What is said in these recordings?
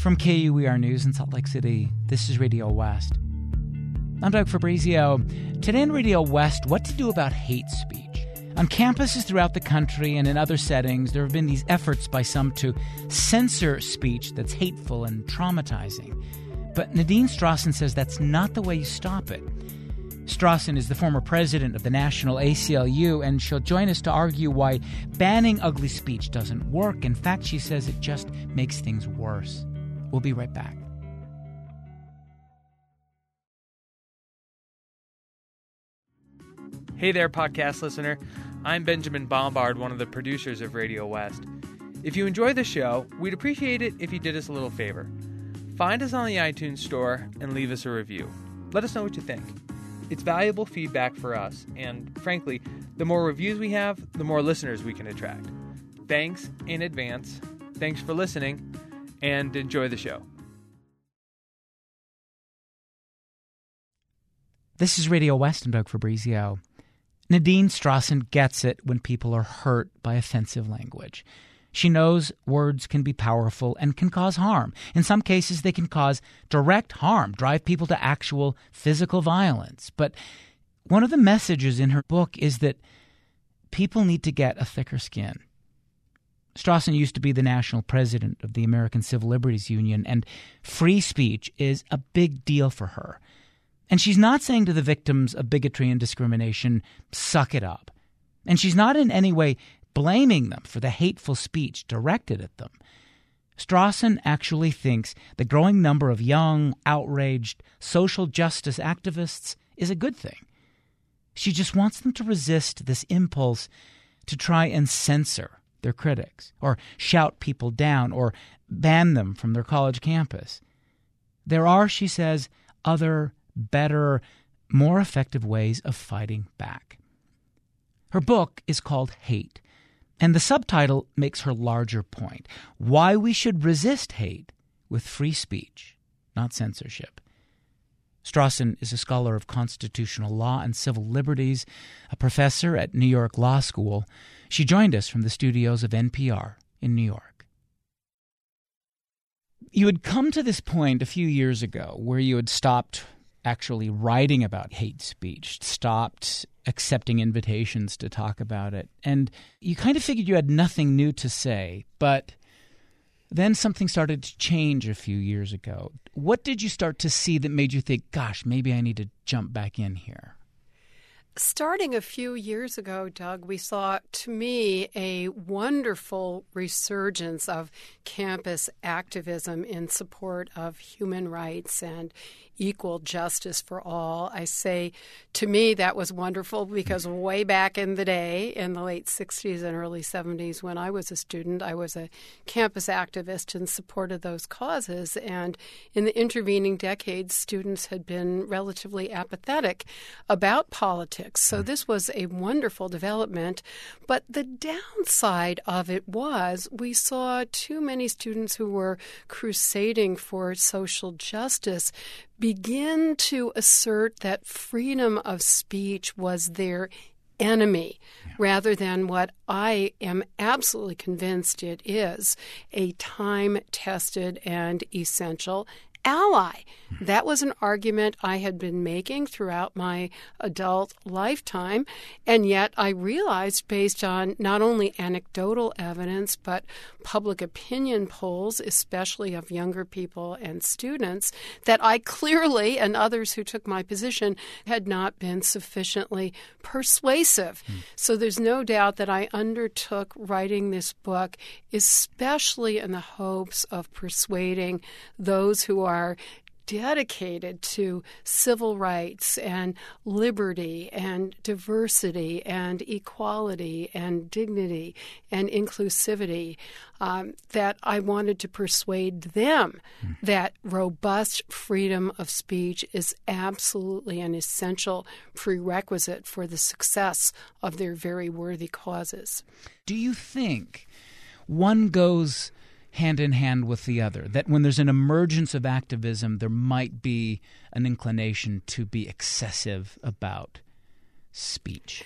From KUER News in Salt Lake City, this is Radio West. I'm Doug Fabrizio. Today on Radio West, what to do about hate speech. On campuses throughout the country and in other settings, there have been these efforts by some to censor speech that's hateful and traumatizing. But Nadine Strossen says that's not the way you stop it. Strossen is the former president of the National ACLU, and she'll join us to argue why banning ugly speech doesn't work. In fact, she says it just makes things worse. We'll be right back. Hey there, podcast listener. I'm Benjamin Bombard, one of the producers of Radio West. If you enjoy the show, we'd appreciate it if you did us a little favor. Find us on the iTunes store and leave us a review. Let us know what you think. It's valuable feedback for us, and frankly, the more reviews we have, the more listeners we can attract. Thanks in advance. Thanks for listening, and enjoy the show. This is Radio West. I'm Doug Fabrizio. Nadine Strossen gets it when people are hurt by offensive language. She knows words can be powerful and can cause harm. In some cases, they can cause direct harm, drive people to actual physical violence. But one of the messages in her book is that people need to get a thicker skin. Strossen used to be the national president of the American Civil Liberties Union, and free speech is a big deal for her. And she's not saying to the victims of bigotry and discrimination, suck it up. And she's not in any way blaming them for the hateful speech directed at them. Strossen actually thinks the growing number of young, outraged, social justice activists is a good thing. She just wants them to resist this impulse to try and censor their critics, or shout people down, or ban them from their college campus. There are, she says, other, better, more effective ways of fighting back. Her book is called Hate, and the subtitle makes her larger point: why we should resist hate with free speech, not censorship. Strossen is a scholar of constitutional law and civil liberties, a professor at New York Law School. She joined us from the studios of NPR in New York. You had come to this point a few years ago where you had stopped actually writing about hate speech, stopped accepting invitations to talk about it, and you kind of figured you had nothing new to say, but then something started to change a few years ago. What did you start to see that made you think, gosh, maybe I need to jump back in here? Starting a few years ago, Doug, we saw, to me, a wonderful resurgence of campus activism in support of human rights and equal justice for all. I say, to me, that was wonderful because way back in the day, in the late 60s and early 70s, when I was a student, I was a campus activist in support of those causes. And in the intervening decades, students had been relatively apathetic about politics. So this was a wonderful development. But the downside of it was we saw too many students who were crusading for social justice begin to assert that freedom of speech was their enemy, rather than what I am absolutely convinced it is, a time-tested and essential ally. That was an argument I had been making throughout my adult lifetime, and yet I realized, based on not only anecdotal evidence, but public opinion polls, especially of younger people and students, that I clearly, and others who took my position, had not been sufficiently persuasive. So there's no doubt that I undertook writing this book, especially in the hopes of persuading those who are dedicated to civil rights and liberty and diversity and equality and dignity and inclusivity, that I wanted to persuade them that robust freedom of speech is absolutely an essential prerequisite for the success of their very worthy causes. Do you think one goes hand in hand with the other, that when there's an emergence of activism, there might be an inclination to be excessive about speech?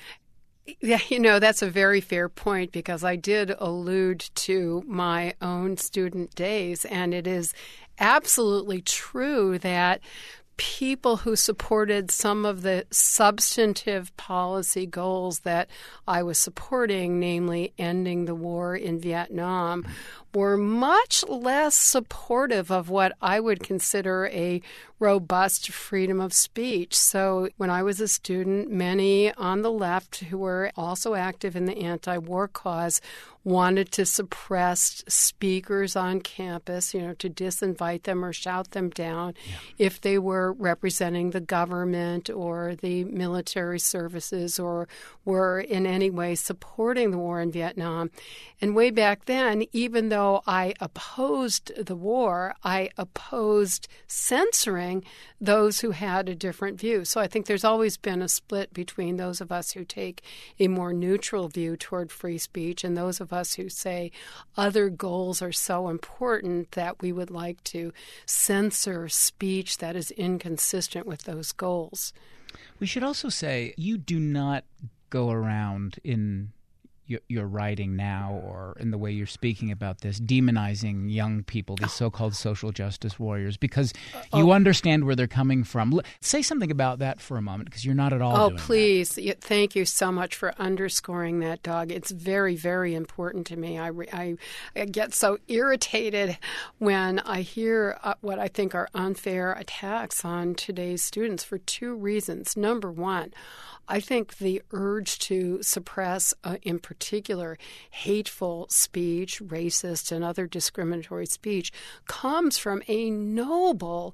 Yeah, that's a very fair point, because I did allude to my own student days, and it is absolutely true that people who supported some of the substantive policy goals that I was supporting, namely ending the war in Vietnam, were much less supportive of what I would consider a robust freedom of speech. So when I was a student, many on the left who were also active in the anti-war cause wanted to suppress speakers on campus, to disinvite them or shout them down if they were representing the government or the military services or were in any way supporting the war in Vietnam. And way back then, even though I opposed the war, I opposed censoring those who had a different view. So I think there's always been a split between those of us who take a more neutral view toward free speech and those of us who say other goals are so important that we would like to censor speech that is inconsistent with those goals. We should also say you do not go around in your writing now or in the way you're speaking about this, demonizing young people, these so-called social justice warriors, because you understand where they're coming from. Say something about that for a moment, because you're not at all doing please. that. Thank you so much for underscoring that, Doug. It's very, very important to me. I get so irritated when I hear what I think are unfair attacks on today's students for two reasons. Number one, I think the urge to suppress, in particular, hateful speech, racist and other discriminatory speech comes from a noble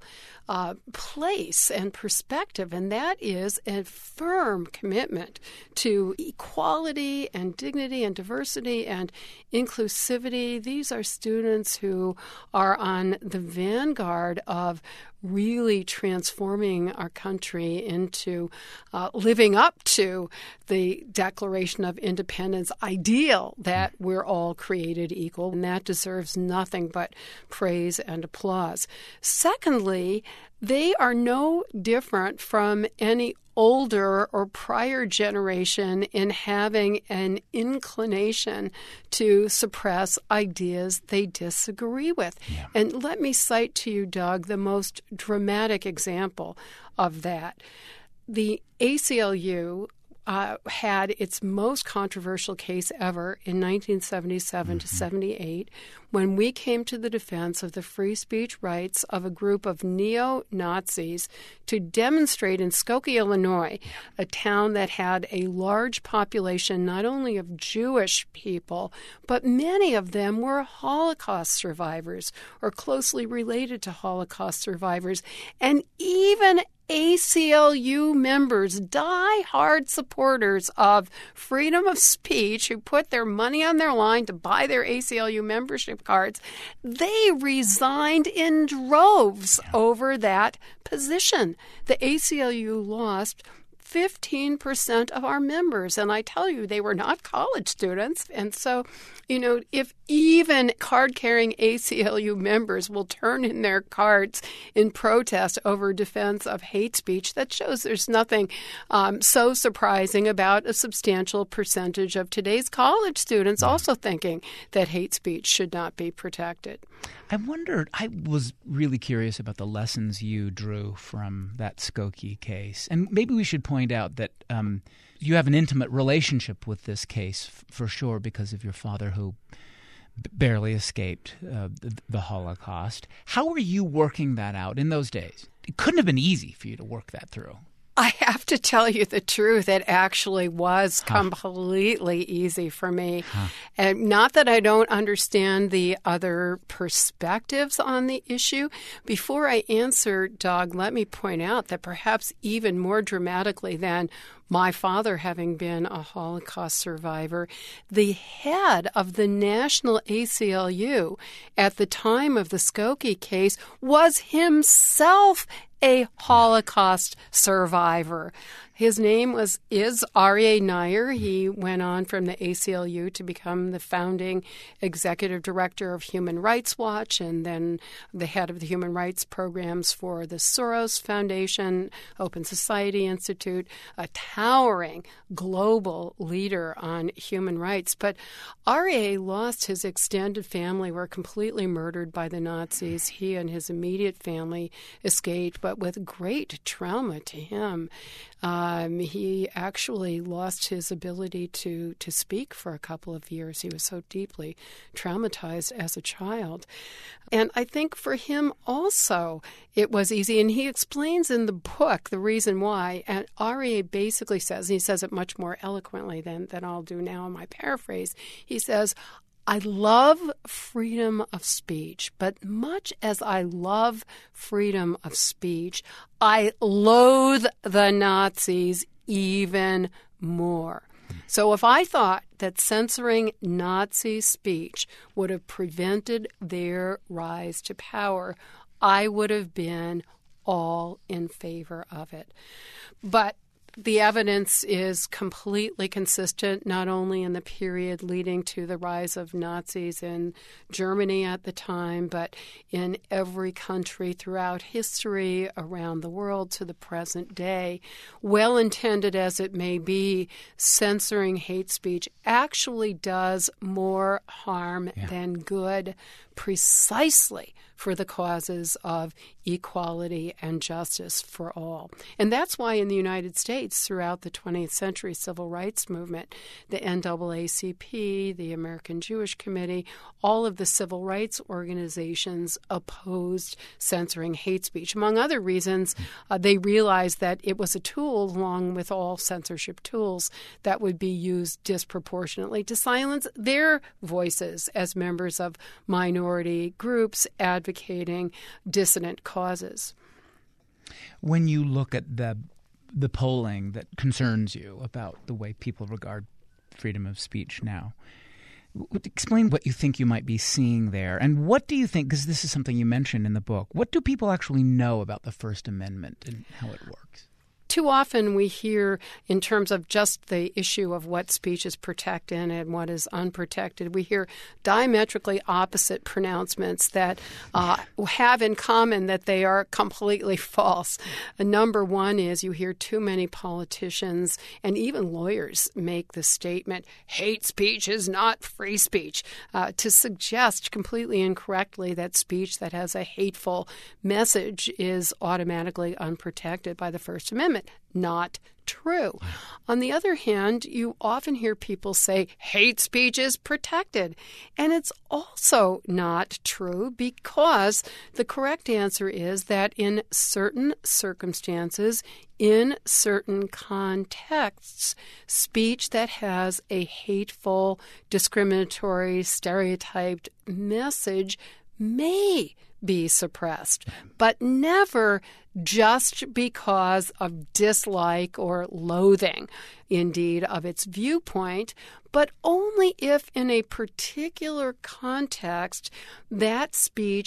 place and perspective, and that is a firm commitment to equality and dignity and diversity and inclusivity. These are students who are on the vanguard of really transforming our country into living up to the Declaration of Independence ideal that we're all created equal, and that deserves nothing but praise and applause. Secondly, they are no different from any older or prior generation in having an inclination to suppress ideas they disagree with. Yeah. And let me cite to you, Doug, the most dramatic example of that. The ACLU had its most controversial case ever in 1977 to 78 when we came to the defense of the free speech rights of a group of neo-Nazis to demonstrate in Skokie, Illinois, a town that had a large population not only of Jewish people, but many of them were Holocaust survivors or closely related to Holocaust survivors, and even ACLU members, die-hard supporters of freedom of speech who put their money on their line to buy their ACLU membership cards, they resigned in droves over that position. The ACLU lost 15% of our members. And I tell you, they were not college students. And so, if even card-carrying ACLU members will turn in their cards in protest over defense of hate speech, that shows there's nothing so surprising about a substantial percentage of today's college students also thinking that hate speech should not be protected. I was really curious about the lessons you drew from that Skokie case. And maybe we should point out that you have an intimate relationship with this case, for sure, because of your father who barely escaped the Holocaust. How were you working that out in those days? It couldn't have been easy for you to work that through. I have to tell you the truth. It actually was completely easy for me. And not that I don't understand the other perspectives on the issue. Before I answer, Doug, let me point out that perhaps even more dramatically than my father having been a Holocaust survivor, the head of the National ACLU at the time of the Skokie case was himself a Holocaust survivor. His name is Aryeh Neier. He went on from the ACLU to become the founding executive director of Human Rights Watch and then the head of the human rights programs for the Soros Foundation, Open Society Institute, a towering global leader on human rights. But Aryeh lost his extended family, were completely murdered by the Nazis. He and his immediate family escaped, but with great trauma to him. He actually lost his ability to speak for a couple of years. He was so deeply traumatized as a child. And I think for him also it was easy. And he explains in the book the reason why. And Aryeh basically says, and he says it much more eloquently than I'll do now in my paraphrase, he says, I love freedom of speech, but much as I love freedom of speech, I loathe the Nazis even more. So if I thought that censoring Nazi speech would have prevented their rise to power, I would have been all in favor of it. But the evidence is completely consistent, not only in the period leading to the rise of Nazis in Germany at the time, but in every country throughout history around the world to the present day. Well-intended as it may be, censoring hate speech actually does more harm than good, precisely for the causes of equality and justice for all. And that's why in the United States, throughout the 20th century civil rights movement, the NAACP, the American Jewish Committee, all of the civil rights organizations opposed censoring hate speech. Among other reasons, they realized that it was a tool, along with all censorship tools, that would be used disproportionately to silence their voices as members of minority groups advocating dissident causes. When you look at the polling that concerns you about the way people regard freedom of speech now, explain what you think you might be seeing there. And what do you think, because this is something you mentioned in the book, what do people actually know about the First Amendment and how it works? Too often we hear, in terms of just the issue of what speech is protected and what is unprotected, we hear diametrically opposite pronouncements that have in common that they are completely false. Number one is you hear too many politicians and even lawyers make the statement, hate speech is not free speech, to suggest completely incorrectly that speech that has a hateful message is automatically unprotected by the First Amendment. Not true. On the other hand, you often hear people say hate speech is protected. And it's also not true, because the correct answer is that in certain circumstances, in certain contexts, speech that has a hateful, discriminatory, stereotyped message may be suppressed, but never just because of dislike or loathing, indeed, of its viewpoint, but only if in a particular context that speech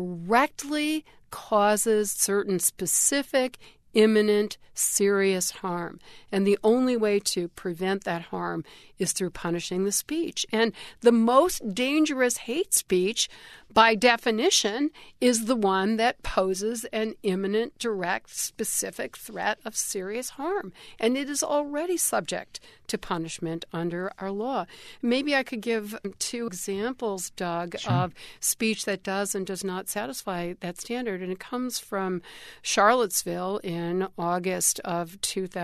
directly causes certain specific, imminent, serious harm. And the only way to prevent that harm is through punishing the speech. And the most dangerous hate speech, by definition, is the one that poses an imminent, direct, specific threat of serious harm. And it is already subject to punishment under our law. Maybe I could give two examples, Doug, of speech that does and does not satisfy that standard. And it comes from Charlottesville in August of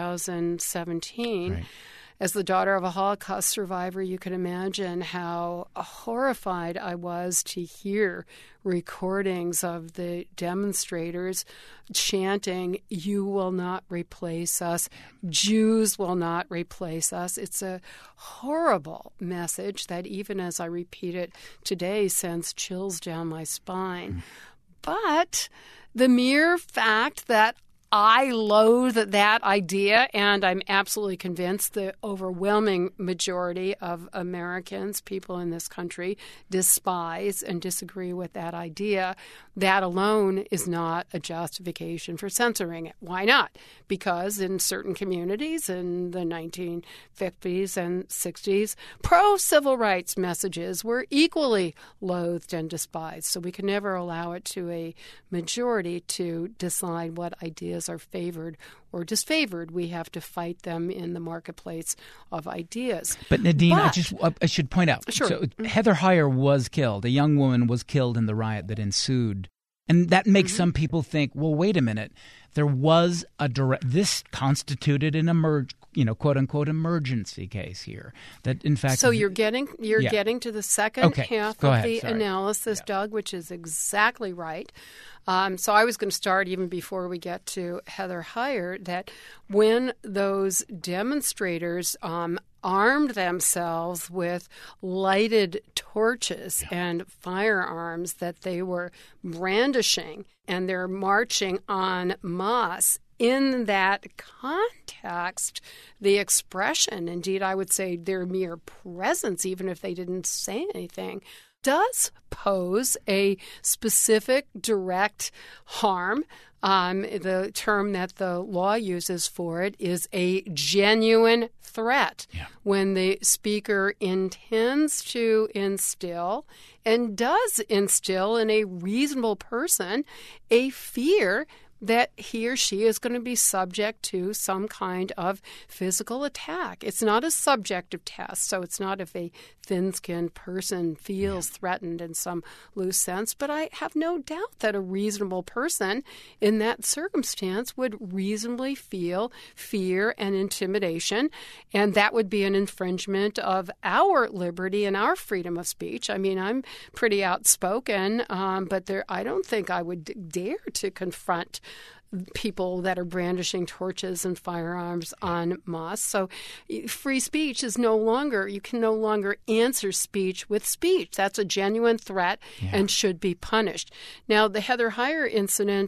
2017. Right. As the daughter of a Holocaust survivor, you can imagine how horrified I was to hear recordings of the demonstrators chanting, "You will not replace us. Jews will not replace us." It's a horrible message that, even as I repeat it today, sends chills down my spine. But the mere fact that I loathe that idea, and I'm absolutely convinced the overwhelming majority of Americans, people in this country, despise and disagree with that idea. That alone is not a justification for censoring it. Why not? Because in certain communities in the 1950s and 60s, pro-civil rights messages were equally loathed and despised. So we can never allow it to a majority to decide what ideas are favored or disfavored. We have to fight them in the marketplace of ideas. But Nadine, I should point out, sure. So Heather Heyer was killed. A young woman was killed in the riot that ensued. And that makes some people think, well, wait a minute. There was this constituted an quote unquote emergency case here. That in fact, so you're getting to the second half of the analysis, Doug, which is exactly right. So I was going to start even before we get to Heather Heyer that when those demonstrators armed themselves with lighted torches and firearms that they were brandishing, and they're marching en masse. In that context, the expression, indeed, I would say their mere presence, even if they didn't say anything, does pose a specific direct harm. The term that the law uses for it is a genuine threat. Yeah. When the speaker intends to instill and does instill in a reasonable person a fear that he or she is going to be subject to some kind of physical attack. It's not a subjective test, so it's not if a thin-skinned person feels threatened in some loose sense, but I have no doubt that a reasonable person in that circumstance would reasonably feel fear and intimidation, and that would be an infringement of our liberty and our freedom of speech. I mean, I'm pretty outspoken, but I don't think I would dare to confront people that are brandishing torches and firearms en masse. So free speech is you can no longer answer speech with speech. That's a genuine threat and should be punished. Now, the Heather Heyer incident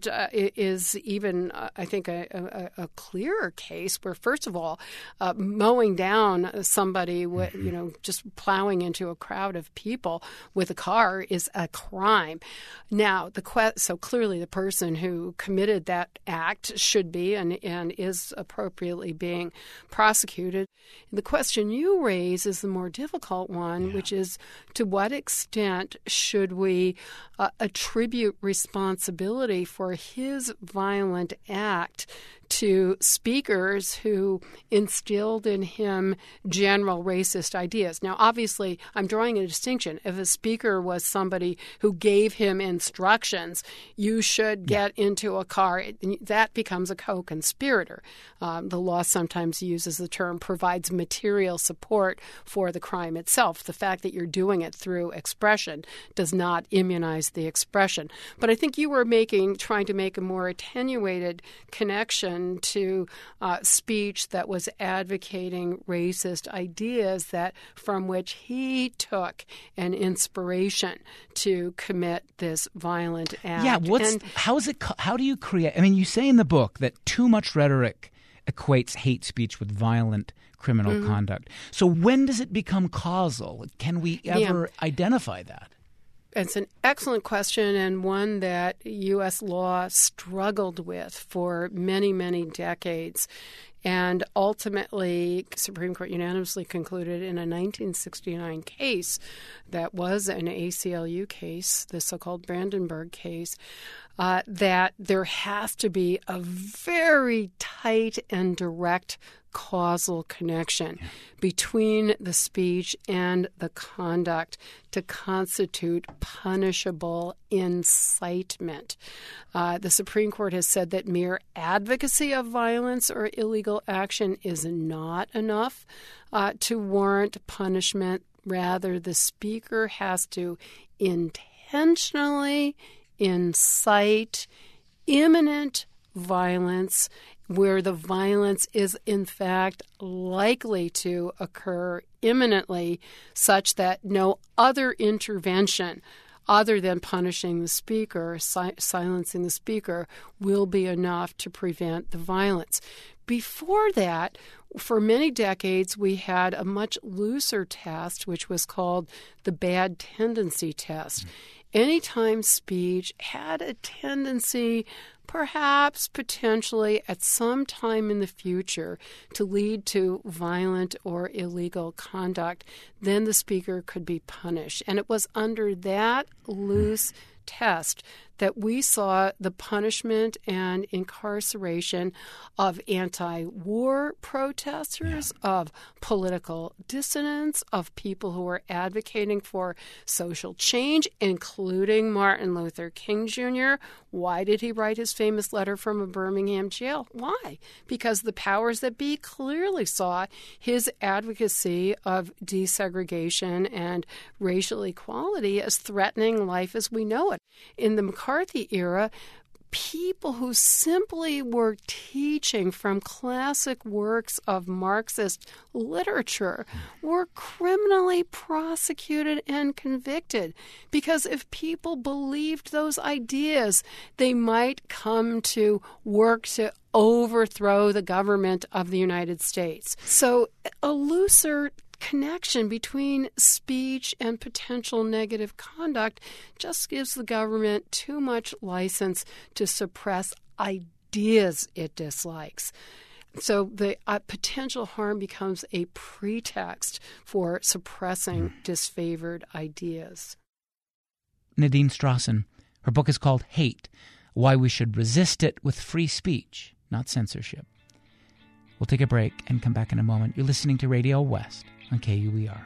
is even, I think, a clearer case where, first of all, mowing down somebody, just plowing into a crowd of people with a car is a crime. Now, so clearly the person who committed that act should be and is appropriately being prosecuted. The question you raise is the more difficult one, which is to what extent should we attribute responsibility for his violent act to speakers who instilled in him general racist ideas. Now, obviously, I'm drawing a distinction. If a speaker was somebody who gave him instructions, you should get into a car, that becomes a co-conspirator. The law sometimes uses the term provides material support for the crime itself. The fact that you're doing it through expression does not immunize the expression. But I think you were trying to make a more attenuated connection to speech that was advocating racist ideas from which he took an inspiration to commit this violent act. Yeah, how do you create? I mean, you say in the book that too much rhetoric equates hate speech with violent criminal conduct. So when does it become causal? Can we ever identify that? It's an excellent question and one that U.S. law struggled with for many, many decades. And ultimately, the Supreme Court unanimously concluded in a 1969 case that was an ACLU case, the so-called Brandenburg case, that there has to be a very tight and direct causal connection between the speech and the conduct to constitute punishable incitement. The Supreme Court has said that mere advocacy of violence or illegal action is not enough to warrant punishment. Rather, the speaker has to intentionally incite imminent violence where the violence is in fact likely to occur imminently, such that no other intervention other than punishing the speaker, silencing the speaker, will be enough to prevent the violence. Before that, for many decades, we had a much looser test, which was called the bad tendency test. Anytime speech had a tendency, perhaps potentially at some time in the future, to lead to violent or illegal conduct, then the speaker could be punished. And it was under that loose test that we saw the punishment and incarceration of anti-war protesters, of political dissidents, of people who were advocating for social change, including Martin Luther King Jr. Why did he write his famous letter from a Birmingham jail? Why? Because the powers that be clearly saw his advocacy of desegregation and racial equality as threatening life as we know it. In the McCarthy era, people who simply were teaching from classic works of Marxist literature were criminally prosecuted and convicted, because if people believed those ideas, they might come to work to overthrow the government of the United States. So a looser connection between speech and potential negative conduct just gives the government too much license to suppress ideas it dislikes. So the potential harm becomes a pretext for suppressing disfavored ideas. Nadine Strossen, her book is called Hate, Why We Should Resist It with Free Speech, Not Censorship. We'll take a break and come back in a moment. You're listening to Radio West on KUER.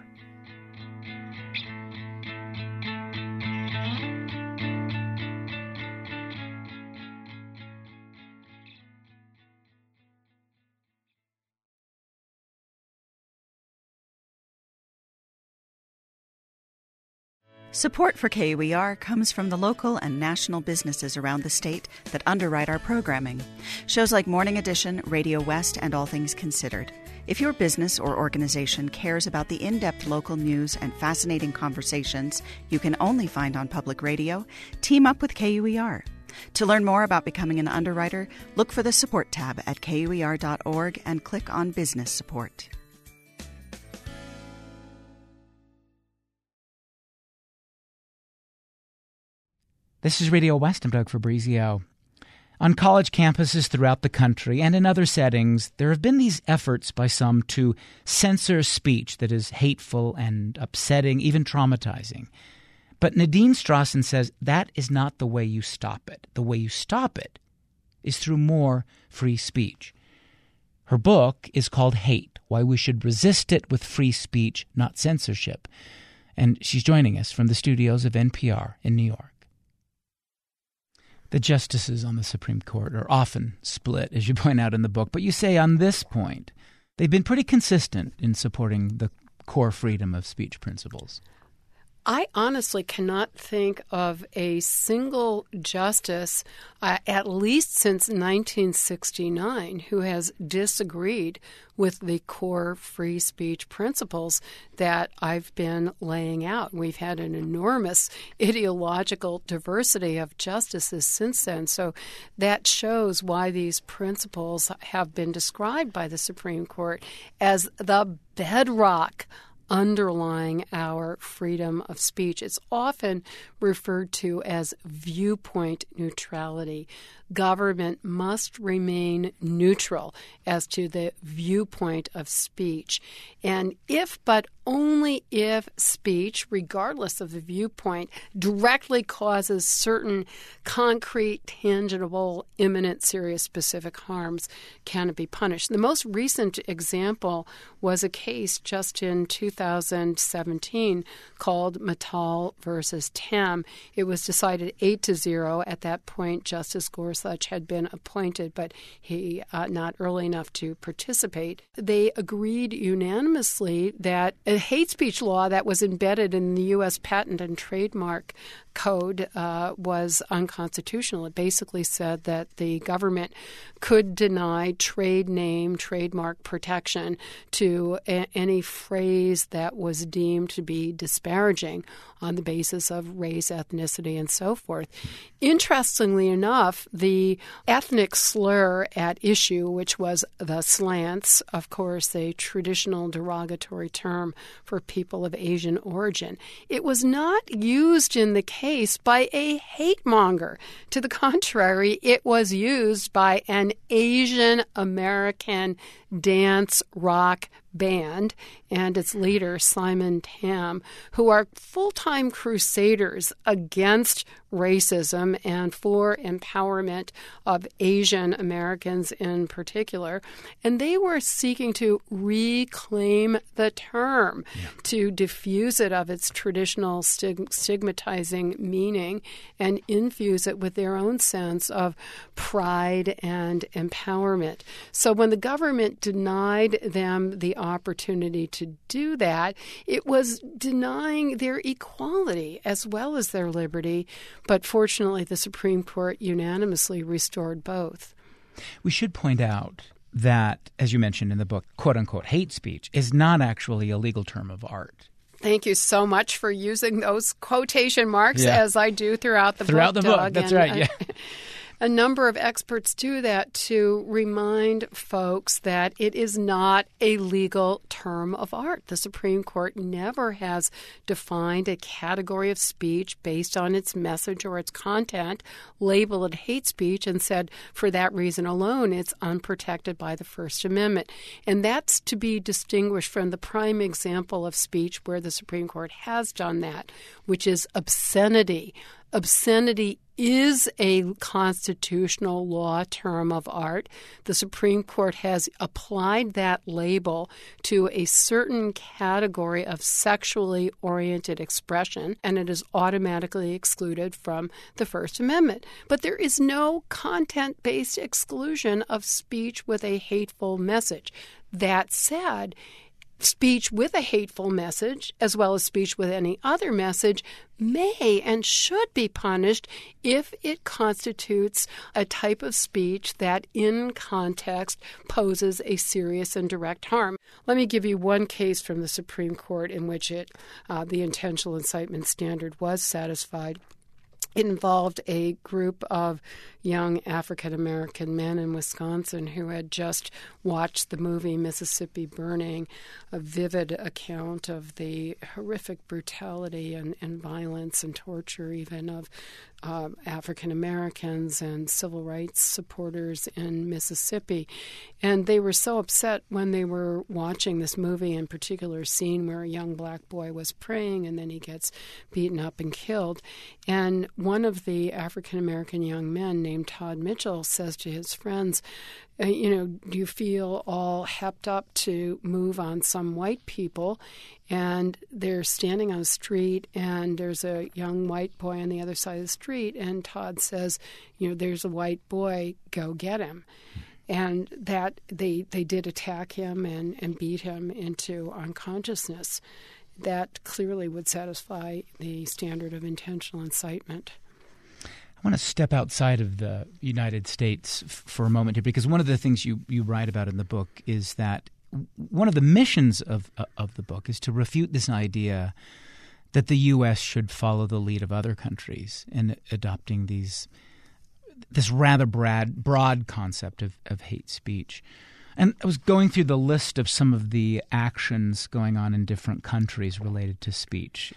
Support for KUER comes from the local and national businesses around the state that underwrite our programming. Shows like Morning Edition, Radio West, and All Things Considered. If your business or organization cares about the in-depth local news and fascinating conversations you can only find on public radio, team up with KUER. To learn more about becoming an underwriter, look for the Support tab at KUER.org and click on Business Support. This is Radio West. I'm Doug Fabrizio. On college campuses throughout the country and in other settings, there have been these efforts by some to censor speech that is hateful and upsetting, even traumatizing. But Nadine Strossen says that is not the way you stop it. The way you stop it is through more free speech. Her book is called Hate, Why We Should Resist It with Free Speech, Not Censorship. And she's joining us from the studios of NPR in New York. The justices on the Supreme Court are often split, as you point out in the book, but you say on this point, they've been pretty consistent in supporting the core freedom of speech principles. I honestly cannot think of a single justice, at least since 1969, who has disagreed with the core free speech principles that I've been laying out. We've had an enormous ideological diversity of justices since then. So that shows why these principles have been described by the Supreme Court as the bedrock underlying our freedom of speech. It's often referred to as viewpoint neutrality. Government must remain neutral as to the viewpoint of speech. And if, but only if, speech, regardless of the viewpoint, directly causes certain concrete, tangible, imminent, serious, specific harms, can it be punished. The most recent example was a case just in 2017 called Mittal versus Tam. It was decided 8-0. At that point, Justice Gorsuch had been appointed, but he not early enough to participate. They agreed unanimously that a hate speech law that was embedded in the U.S. Patent and Trademark code was unconstitutional. It basically said that the government could deny trade name, trademark protection to any phrase that was deemed to be disparaging on the basis of race, ethnicity, and so forth. Interestingly enough, the ethnic slur at issue, which was the slants, of course, a traditional derogatory term for people of Asian origin, it was not used in the case by a hate monger. To the contrary, it was used by an Asian American dance rock band and its leader, Simon Tam, who are full-time crusaders against racism and for empowerment of Asian Americans in particular. And they were seeking to reclaim the term, to diffuse it of its traditional stigmatizing meaning and infuse it with their own sense of pride and empowerment. So when the government denied them the opportunity to do that, it was denying their equality as well as their liberty. But fortunately, the Supreme Court unanimously restored both. We should point out that, as you mentioned in the book, quote-unquote hate speech is not actually a legal term of art. Thank you so much for using those quotation marks, as I do throughout the book. Throughout the book, that's right, yeah. A number of experts do that to remind folks that it is not a legal term of art. The Supreme Court never has defined a category of speech based on its message or its content, labeled it hate speech, and said for that reason alone it's unprotected by the First Amendment. And that's to be distinguished from the prime example of speech where the Supreme Court has done that, which is obscenity. Obscenity is a constitutional law term of art. The Supreme Court has applied that label to a certain category of sexually oriented expression, and it is automatically excluded from the First Amendment. But there is no content-based exclusion of speech with a hateful message. That said, speech with a hateful message, as well as speech with any other message, may and should be punished if it constitutes a type of speech that in context poses a serious and direct harm. Let me give you one case from the Supreme Court in which the intentional incitement standard was satisfied. It involved a group of young African-American men in Wisconsin who had just watched the movie Mississippi Burning, a vivid account of the horrific brutality and violence and torture even of African-Americans and civil rights supporters in Mississippi. And they were so upset when they were watching this movie, in particular scene where a young black boy was praying and then he gets beaten up and killed. And one of the African-American young men named Todd Mitchell says to his friends, do you feel all hepped up to move on some white people? And they're standing on a street, and there's a young white boy on the other side of the street, and Todd says, there's a white boy, go get him. And that they did attack him and beat him into unconsciousness. That clearly would satisfy the standard of intentional incitement. I want to step outside of the United States for a moment here, because one of the things you write about in the book is that one of the missions of the book is to refute this idea that the U.S. should follow the lead of other countries in adopting this rather broad concept of hate speech. And I was going through the list of some of the actions going on in different countries related to speech.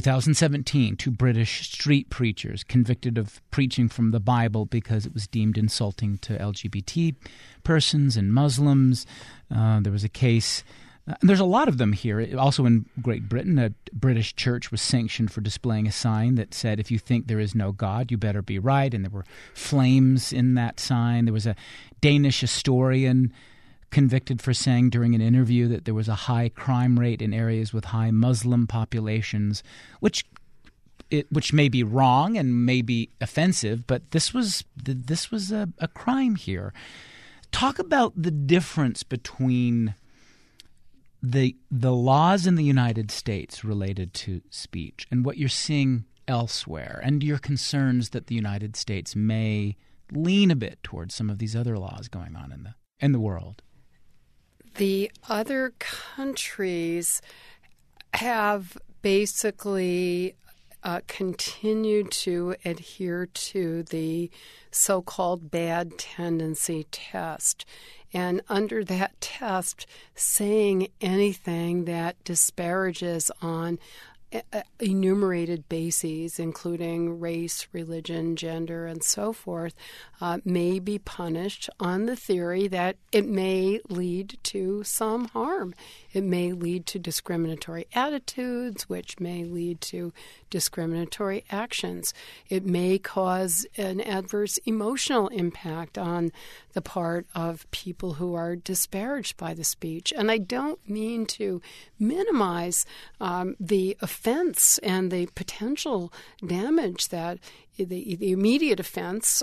2017, 2 British street preachers convicted of preaching from the Bible because it was deemed insulting to LGBT persons and Muslims. There was a case, and there's a lot of them here. Also in Great Britain, a British church was sanctioned for displaying a sign that said, if you think there is no God, you better be right. And there were flames in that sign. There was a Danish historian convicted for saying during an interview that there was a high crime rate in areas with high Muslim populations, which may be wrong and may be offensive, but this was a crime here. Talk about the difference between the laws in the United States related to speech and what you're seeing elsewhere, and your concerns that the United States may lean a bit towards some of these other laws going on in the world. The other countries have basically continued to adhere to the so-called bad tendency test. And under that test, saying anything that disparages on enumerated bases, including race, religion, gender, and so forth, may be punished on the theory that it may lead to some harm. It may lead to discriminatory attitudes, which may lead to discriminatory actions. It may cause an adverse emotional impact on the part of people who are disparaged by the speech. And I don't mean to minimize the offense and the potential damage that the immediate offense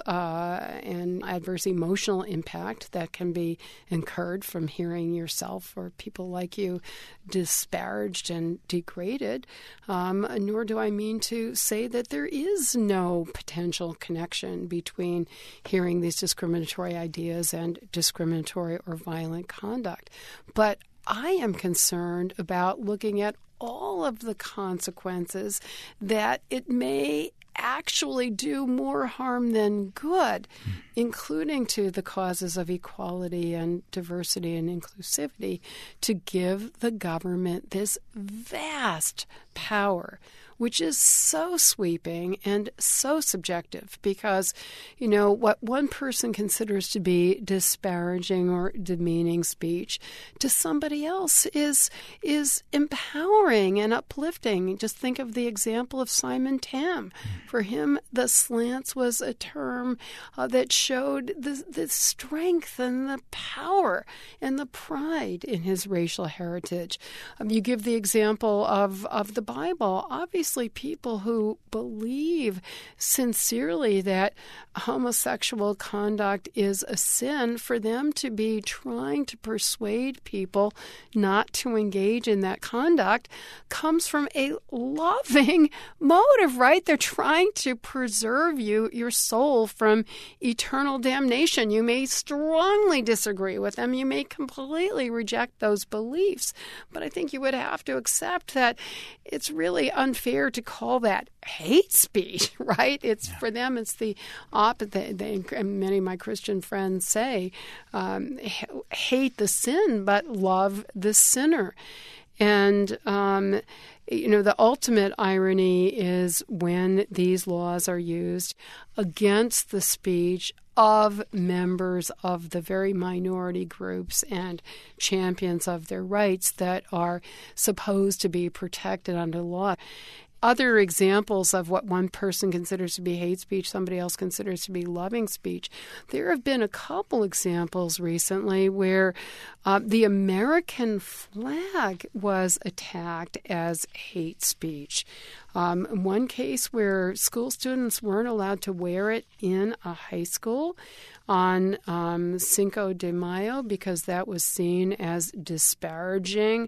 and adverse emotional impact that can be incurred from hearing yourself or people like you disparaged and degraded, nor do I mean to say that there is no potential connection between hearing these discriminatory ideas and discriminatory or violent conduct. But I am concerned about looking at all of the consequences that it may actually do more harm than good, including to the causes of equality and diversity and inclusivity, to give the government this vast power, which is so sweeping and so subjective because, what one person considers to be disparaging or demeaning speech to somebody else is empowering and uplifting. Just think of the example of Simon Tam. For him, the slants was a term that showed the strength and the power and the pride in his racial heritage. You give the example of the Bible. Obviously, people who believe sincerely that homosexual conduct is a sin, for them to be trying to persuade people not to engage in that conduct comes from a loving motive, right? They're trying to preserve your soul from eternal damnation. You may strongly disagree with them. You may completely reject those beliefs. But I think you would have to accept that it's really unfair to call that hate speech, right? It's for them, it's the opposite. Many of my Christian friends say, hate the sin, but love the sinner. And, the ultimate irony is when these laws are used against the speech of members of the very minority groups and champions of their rights that are supposed to be protected under law. Other examples of what one person considers to be hate speech, somebody else considers to be loving speech. There have been a couple examples recently where the American flag was attacked as hate speech. One case where school students weren't allowed to wear it in a high school on Cinco de Mayo because that was seen as disparaging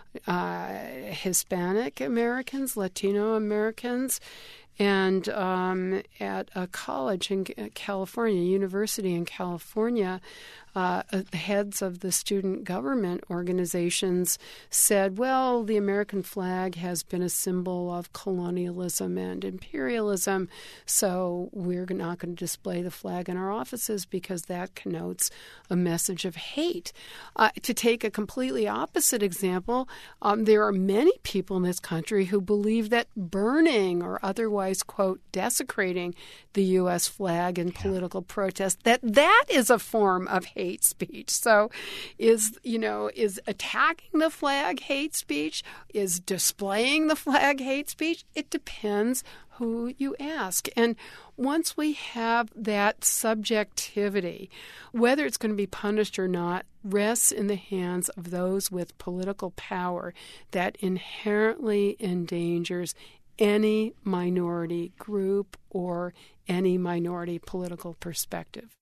Hispanic Americans, Latino Americans, and at a college in California, university in California, the heads of the student government organizations said, well, the American flag has been a symbol of colonialism and imperialism, so we're not going to display the flag in our offices because that connotes a message of hate. To take a completely opposite example, there are many people in this country who believe that burning or otherwise, quote, desecrating the U.S. flag in political protest, that is a form of hate speech. So is attacking the flag hate speech? Is displaying the flag hate speech? It depends who you ask. And once we have that subjectivity, whether it's going to be punished or not, rests in the hands of those with political power that inherently endangers any minority group or any minority political perspective.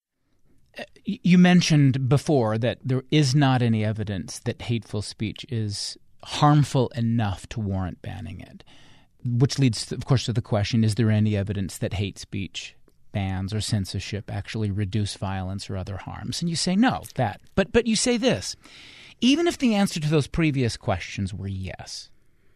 You mentioned before that there is not any evidence that hateful speech is harmful enough to warrant banning it. which leads, of course, to the question, is there any evidence that hate speech bans or censorship actually reduce violence or other harms? And you say no, that. But you say this. Even if the answer to those previous questions were yes,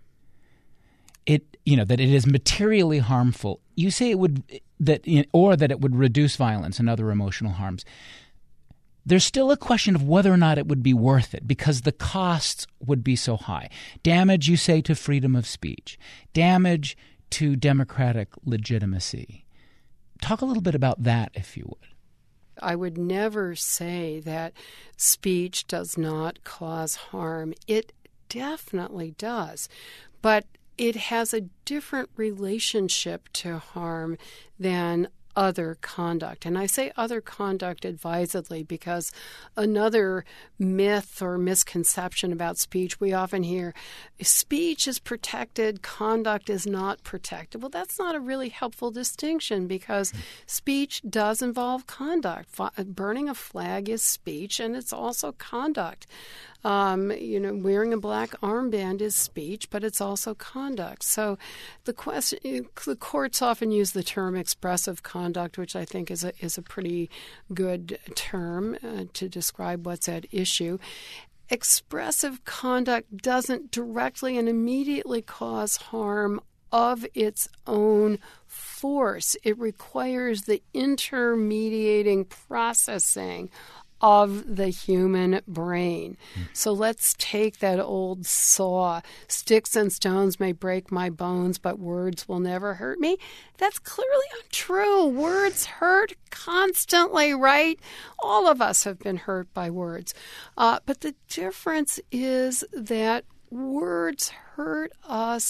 that it is materially harmful, you say it would that it would reduce violence and other emotional harms. There's still a question of whether or not it would be worth it because the costs would be so high. Damage, you say, to freedom of speech. Damage to democratic legitimacy. Talk a little bit about that, if you would. I would never say that speech does not cause harm. It definitely does. But it has a different relationship to harm than other conduct. And I say other conduct advisedly because another myth or misconception about speech, we often hear, speech is protected, conduct is not protected. Well, that's not a really helpful distinction because speech does involve conduct. Burning a flag is speech, and it's also conduct. Wearing a black armband is speech, but it's also conduct. So the courts often use the term expressive conduct, which I think is a pretty good term to describe what's at issue. Expressive conduct doesn't directly and immediately cause harm of its own force. It requires the intermediating processing of the human brain. So let's take that old saw. Sticks and stones may break my bones, but words will never hurt me. That's clearly untrue. Words hurt constantly, right? All of us have been hurt by words. But the difference is that words hurt us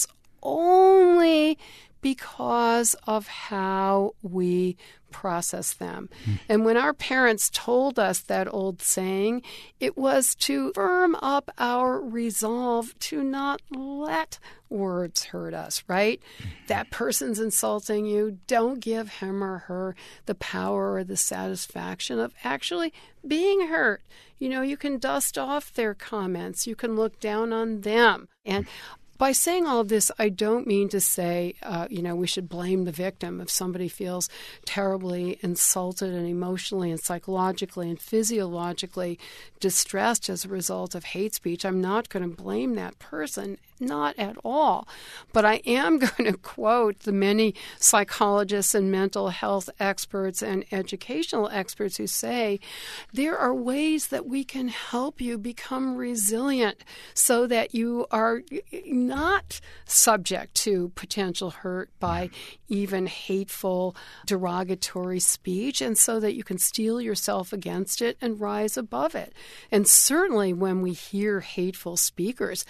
only because of how we process them. And when our parents told us that old saying, it was to firm up our resolve to not let words hurt us, right? That person's insulting you. Don't give him or her the power or the satisfaction of actually being hurt. You can dust off their comments. You can look down on them. And by saying all of this, I don't mean to say, we should blame the victim if somebody feels terribly insulted and emotionally and psychologically and physiologically distressed as a result of hate speech. I'm not going to blame that person, not at all. But I am going to quote the many psychologists and mental health experts and educational experts who say there are ways that we can help you become resilient so that you are not subject to potential hurt by even hateful, derogatory speech, and so that you can steel yourself against it and rise above it. And certainly when we hear hateful speakers,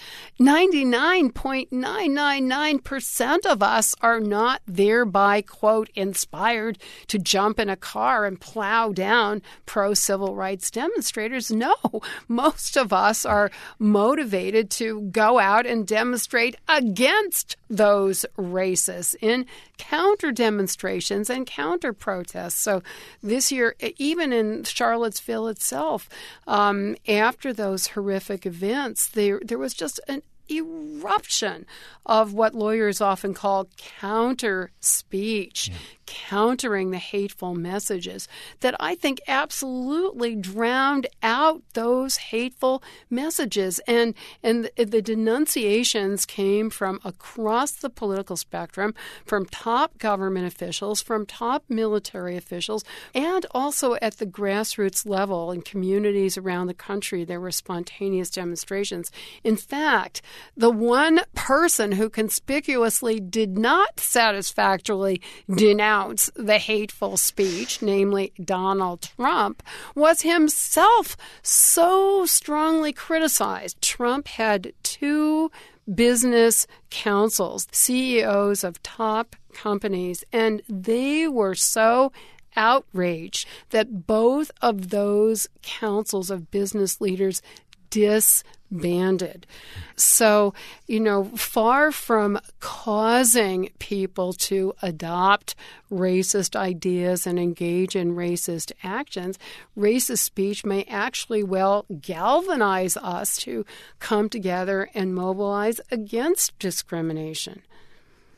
99.999% of us are not thereby, quote, inspired to jump in a car and plow down pro-civil rights demonstrators. No, most of us are motivated to go out and demonstrate against those racists in counter demonstrations and counter protests. So this year, even in Charlottesville itself, after those horrific events, there was just an eruption of what lawyers often call counter speech, countering the hateful messages that I think absolutely drowned out those hateful messages. And the denunciations came from across the political spectrum, from top government officials, from top military officials, and also at the grassroots level in communities around the country. There were spontaneous demonstrations. In fact, the one person who conspicuously did not satisfactorily denounce the hateful speech, namely Donald Trump, was himself so strongly criticized. Trump had two business councils, CEOs of top companies, and they were so outraged that both of those councils of business leaders disbanded. So, far from causing people to adopt racist ideas and engage in racist actions, racist speech may actually galvanize us to come together and mobilize against discrimination.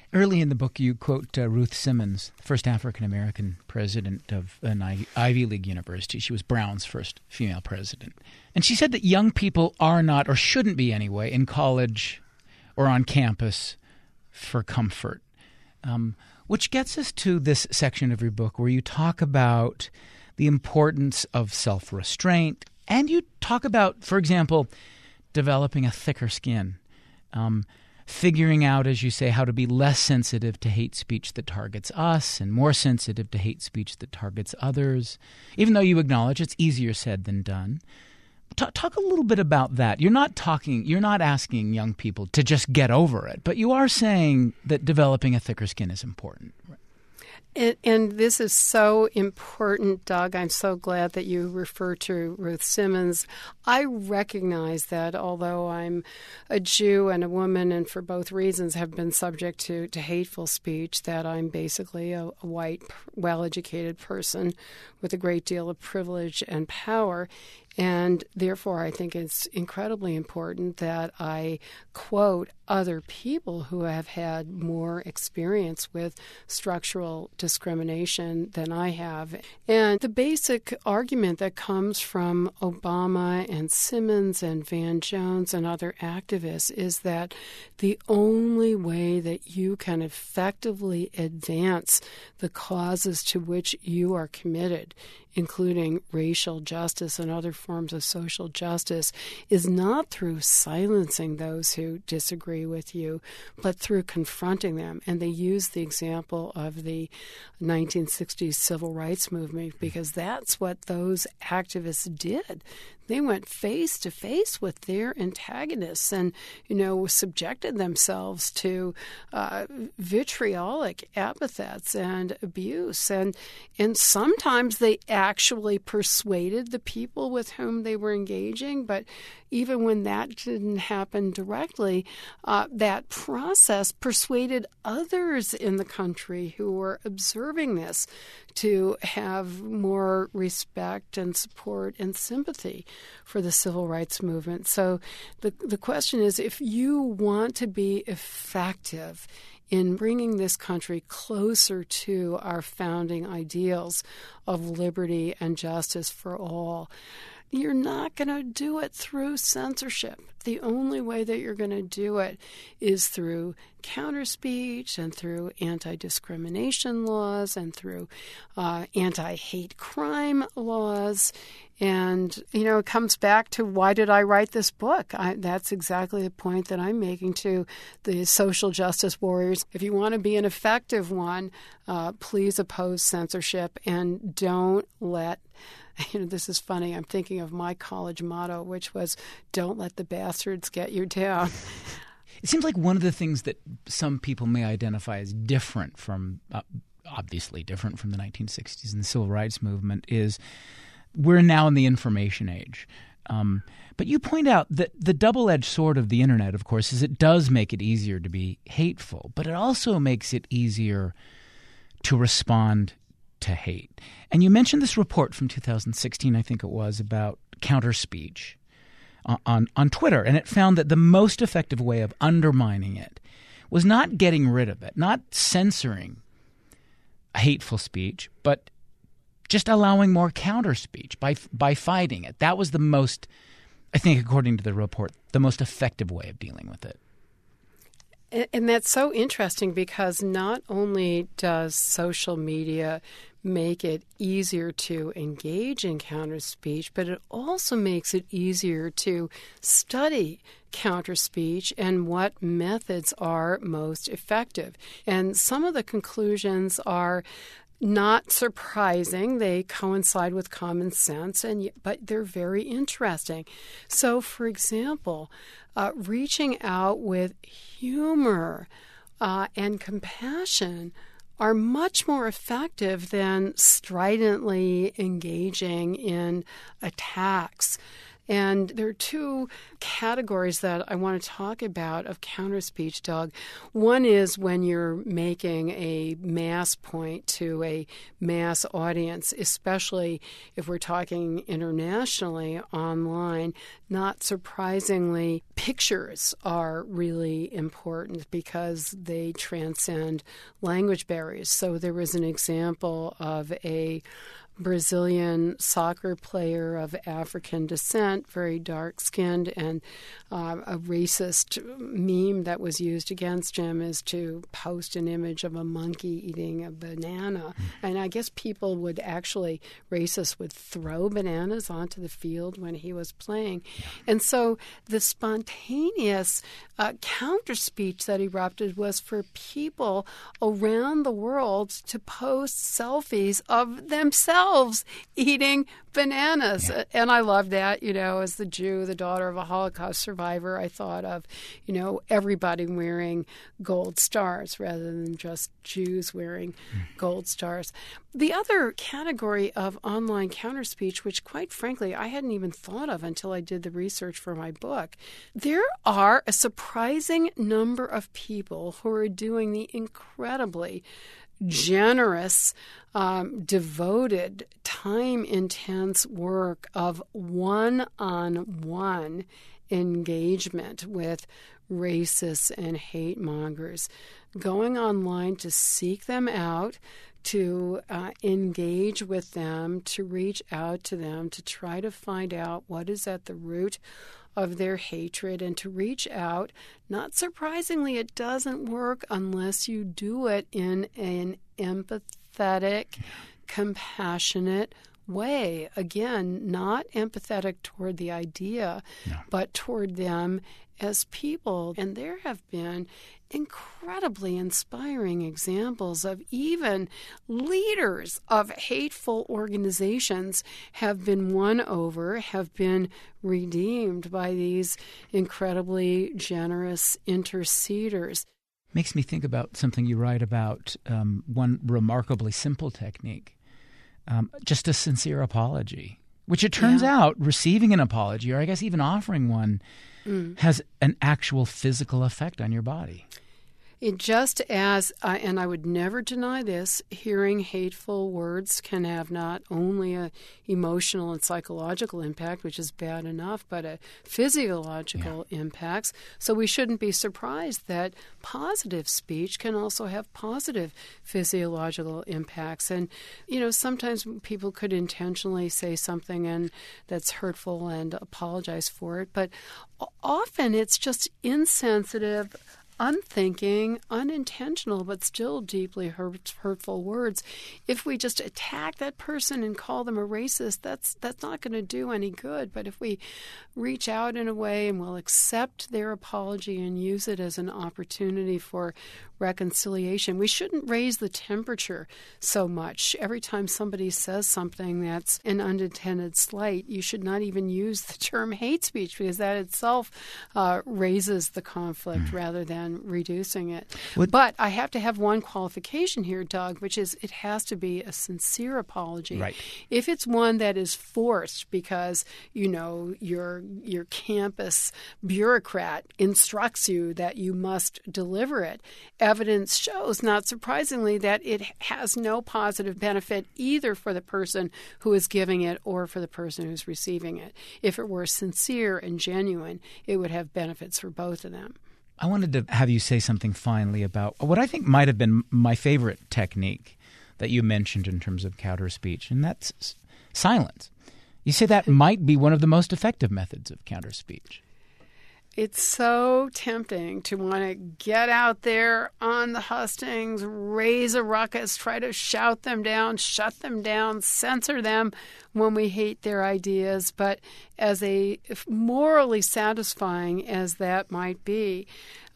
Early in the book, you quote Ruth Simmons, the first African-American president of an Ivy League university. She was Brown's first female president. And she said that young people are not, or shouldn't be anyway, in college or on campus for comfort. Which gets us to this section of your book where you talk about the importance of self-restraint, and you talk about, for example, developing a thicker skin, figuring out, as you say, how to be less sensitive to hate speech that targets us and more sensitive to hate speech that targets others, even though you acknowledge it's easier said than done. Talk a little bit about that. You're not asking young people to just get over it, but you are saying that developing a thicker skin is important. And this is so important, Doug. I'm so glad that you refer to Ruth Simmons. I recognize that although I'm a Jew and a woman, and for both reasons have been subject to hateful speech, that I'm basically a white, well-educated person with a great deal of privilege and power. And therefore, I think it's incredibly important that I quote other people who have had more experience with structural discrimination than I have. And the basic argument that comes from Obama and Simmons and Van Jones and other activists is that the only way that you can effectively advance the causes to which you are committed, including racial justice and other forms of social justice, is not through silencing those who disagree with you, but through confronting them. And they use the example of the 1960s civil rights movement because that's what those activists did. They went face to face with their antagonists and, subjected themselves to vitriolic epithets and abuse. And sometimes they actually persuaded the people with whom they were engaging. But even when that didn't happen directly, that process persuaded others in the country who were observing this to have more respect and support and sympathy for the civil rights movement. So the question is, if you want to be effective in bringing this country closer to our founding ideals of liberty and justice for all, you're not going to do it through censorship. The only way that you're going to do it is through counterspeech and through anti-discrimination laws and through anti-hate crime laws. And, it comes back to why did I write this book? That's exactly the point that I'm making to the social justice warriors. If you want to be an effective one, please oppose censorship and don't let... this is funny. I'm thinking of my college motto, which was, don't let the bastards get you down. It seems like one of the things that some people may identify as different from, obviously different from the 1960s and the civil rights movement is we're now in the information age. But you point out that the double-edged sword of the internet, of course, is it does make it easier to be hateful, but it also makes it easier to respond to hate. And you mentioned this report from 2016, I think it was, about counter speech on Twitter, and it found that the most effective way of undermining it was not getting rid of it, not censoring hateful speech, but just allowing more counter speech by fighting it. That was the most, I think, according to the report, the most effective way of dealing with it. And that's so interesting because not only does social media make it easier to engage in counter speech, but it also makes it easier to study counter speech and what methods are most effective. And some of the conclusions are not surprising. They coincide with common sense, but they're very interesting. So, for example, reaching out with humor and compassion are much more effective than stridently engaging in attacks. And there are two categories that I want to talk about of counterspeech, Doug. One is when you're making a mass point to a mass audience, especially if we're talking internationally online. Not surprisingly, pictures are really important because they transcend language barriers. So there was an example of a Brazilian soccer player of African descent, very dark-skinned, and a racist meme that was used against him is to post an image of a monkey eating a banana. And I guess people would actually, racists would throw bananas onto the field when he was playing. And so the spontaneous counter-speech that erupted was for people around the world to post selfies of themselves eating bananas. Yeah. And I love that, as the Jew, the daughter of a Holocaust survivor, I thought of, everybody wearing gold stars rather than just Jews wearing gold stars. The other category of online counterspeech, which quite frankly I hadn't even thought of until I did the research for my book, there are a surprising number of people who are doing the incredibly generous, devoted, time-intense work of one-on-one engagement with racists and hate mongers, going online to seek them out, to engage with them, to reach out to them, to try to find out what is at the root of their hatred, and to reach out. Not surprisingly, it doesn't work unless you do it in an empathetic, compassionate way. Again, not empathetic toward the idea, but toward them as people. And there have been incredibly inspiring examples of even leaders of hateful organizations have been won over, have been redeemed by these incredibly generous interceders. Makes me think about something you write about, one remarkably simple technique, just a sincere apology, which it turns out receiving an apology, or I guess even offering one, has an actual physical effect on your body. It just as, and I would never deny this, hearing hateful words can have not only an emotional and psychological impact, which is bad enough, but a physiological impacts. So we shouldn't be surprised that positive speech can also have positive physiological impacts. And, sometimes people could intentionally say something and that's hurtful and apologize for it, but often it's just insensitive, unthinking, unintentional, but still deeply hurtful words. If we just attack that person and call them a racist, that's not going to do any good. But if we reach out in a way and we'll accept their apology and use it as an opportunity for reconciliation, we shouldn't raise the temperature so much. Every time somebody says something that's an unintended slight, you should not even use the term hate speech, because that itself raises the conflict rather than reducing it. But I have to have one qualification here, Doug, which is it has to be a sincere apology. Right. If it's one that is forced because, your campus bureaucrat instructs you that you must deliver it, evidence shows, not surprisingly, that it has no positive benefit either for the person who is giving it or for the person who's receiving it. If it were sincere and genuine, it would have benefits for both of them. I wanted to have you say something finally about what I think might have been my favorite technique that you mentioned in terms of counter speech, and that's silence. You say that might be one of the most effective methods of counter speech. It's so tempting to want to get out there on the hustings, raise a ruckus, try to shout them down, shut them down, censor them when we hate their ideas. But as morally satisfying as that might be,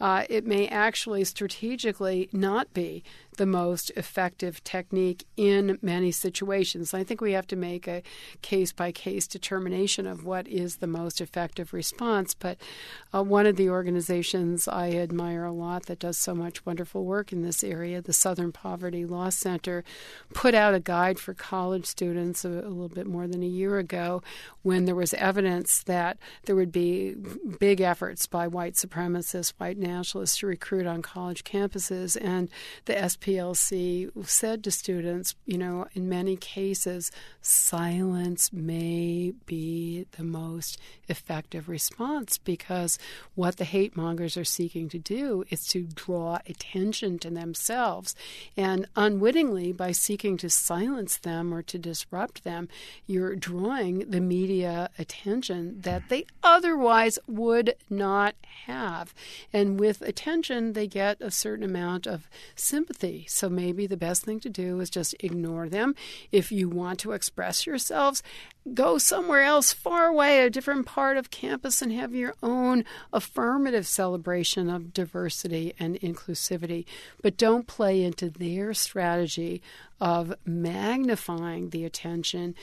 it may actually strategically not be the most effective technique in many situations. I think we have to make a case-by-case determination of what is the most effective response. But one of the organizations I admire a lot that does so much wonderful work in this area, the Southern Poverty Law Center, put out a guide for college students a little bit more than a year ago when there was evidence that there would be big efforts by white supremacists, white nationalists to recruit on college campuses. And the SPLC said to students, in many cases, silence may be the most effective response, because what the hate mongers are seeking to do is to draw attention to themselves. And unwittingly, by seeking to silence them or to disrupt them, you're drawing the media attention that they otherwise would not have. And with attention, they get a certain amount of sympathy. So maybe the best thing to do is just ignore them. If you want to express yourselves, go somewhere else, far away, a different part of campus, and have your own affirmative celebration of diversity and inclusivity. But don't play into their strategy of magnifying the attention,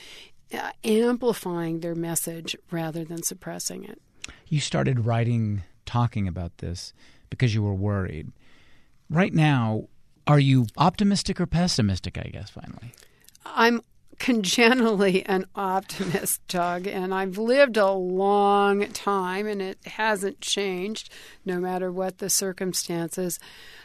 amplifying their message rather than suppressing it. You started writing, talking about this because you were worried. Right now, are you optimistic or pessimistic, I guess, finally? I'm congenitally an optimist, Doug, and I've lived a long time, and it hasn't changed no matter what the circumstances.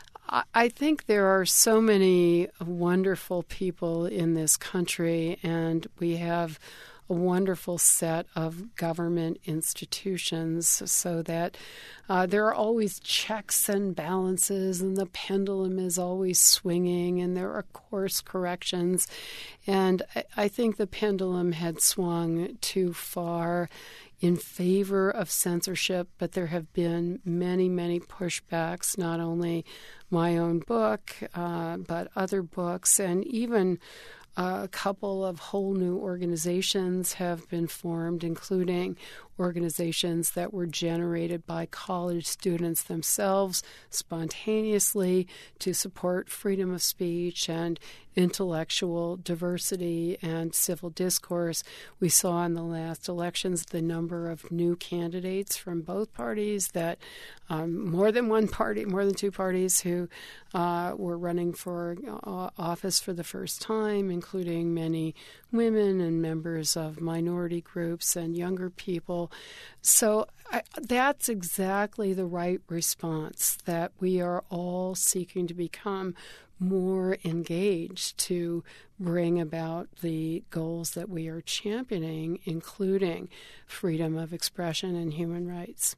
I think there are so many wonderful people in this country, and we have a wonderful set of government institutions so that there are always checks and balances, and the pendulum is always swinging, and there are course corrections. And I think the pendulum had swung too far in favor of censorship, but there have been many, many pushbacks, not only my own book, but other books, and even a couple of whole new organizations have been formed, including organizations that were generated by college students themselves spontaneously to support freedom of speech and intellectual diversity and civil discourse. We saw in the last elections the number of new candidates from both parties, that more than one party, more than two parties who were running for office for the first time, including many women and members of minority groups and younger people. So that's exactly the right response, that we are all seeking to become more engaged to bring about the goals that we are championing, including freedom of expression and human rights.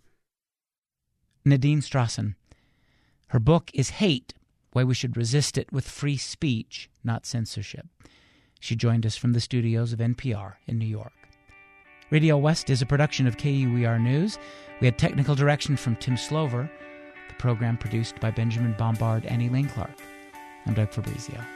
Nadine Strossen. Her book is Hate, Why We Should Resist It with Free Speech, Not Censorship. She joined us from the studios of NPR in New York. Radio West is a production of KUER News. We had technical direction from Tim Slover. The program produced by Benjamin Bombard and Elaine Clark. I'm Doug Fabrizio.